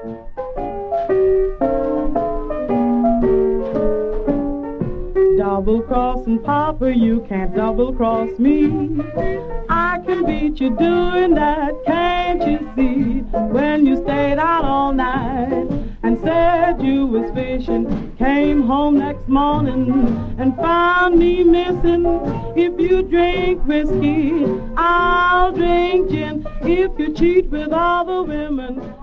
Double-crossing Papa, you can't double-cross me. I can beat you doing that, can't you see? When you stayed out all night and said you was fishing, came home next morning and found me missing. If you drink whiskey, I'll drink gin. If you cheat with other women,